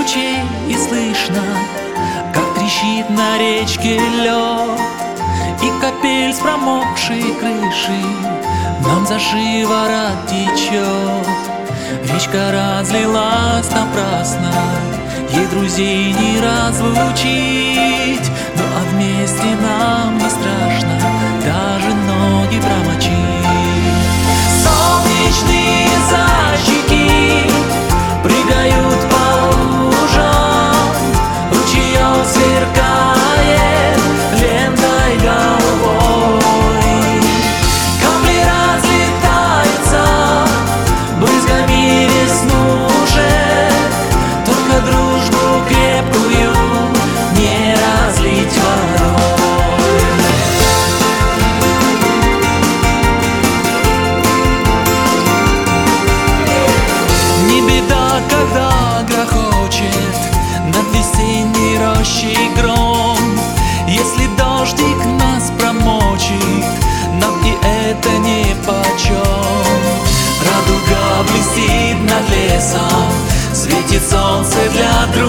ручей и слышно, как трещит на речке лед, и капель с промокшей крыши нам за шиворот течет. Речка разлилась напрасно, ей друзей не разлучить, но вместе нам не страшно даже ноги промочить. Солнечные зайчики прыгают по лужам, ручеек сверкает лентой голубой, капли разлетаются брызгами веснушек, только дружбу крепкую не разлить водой. Не беда, когда грохочет над весенней рощей гром, если дождик нас промочит, нам и это нипочем. Радуга блестит над лесом, светит солнце для друга.